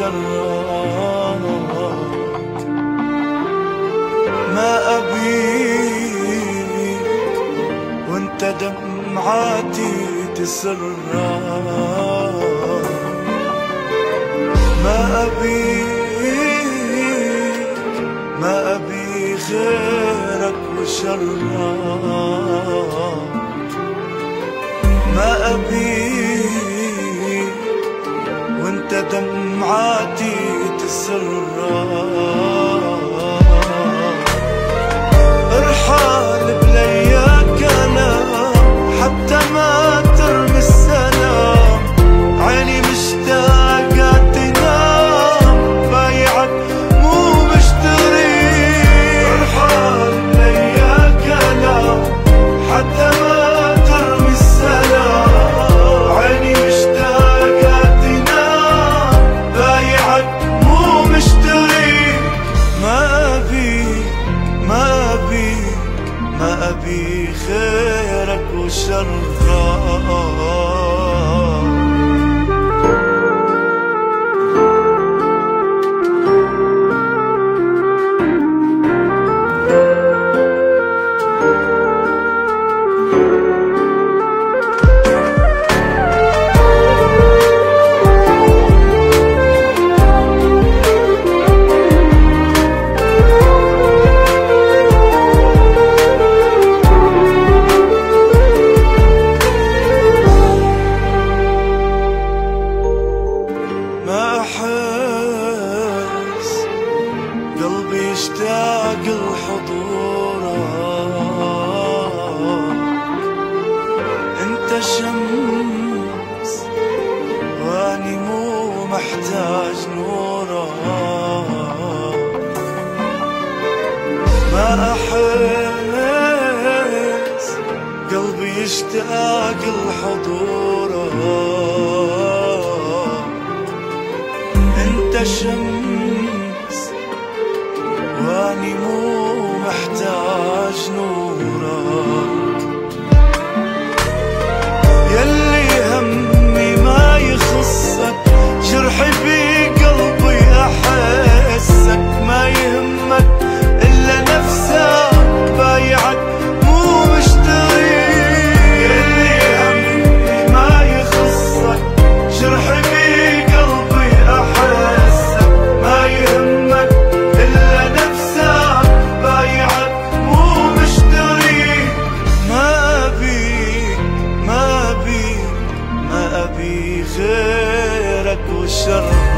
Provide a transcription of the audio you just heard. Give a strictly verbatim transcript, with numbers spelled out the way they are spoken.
وشرك، ما أبيك وانت دمعاتي تسرك، ما أبيك ما أبي خيرك وشرك، ما أبيك وانت دمعاتي تسرك، ارحل بلياك انا حتى ما ترمي السلام، عيني مشتاقة تنام بايعك مو مشتري، ارحل بلياك انا حتى ما ترمي السلام، عيني مشتاقة تنام بايعك مو مشتري، ما أبيك ما أبيك ما أبي خيرك وشرك. قلبي يشتاق لحضورك، انت شمس واني مو محتاج نورك، ما احس قلبي يشتاق لحضورك، انت شمس واني مو محتاج نورك، يلي همي ما يخصك جرحي بقلبي احسك، ما يهمك الا نفسك بايعك مو مشتري، يلي همي ما يخصك جرحي بقلبي احسك، ما يهمك الا نفسك بايعك مو مشتري، ما أبيك ما أبيك ما أبي خيرك وشرك.